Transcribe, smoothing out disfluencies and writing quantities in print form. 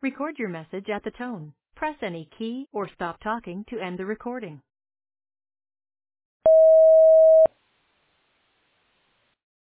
Record your message at the tone. Press any key or stop talking to end the recording.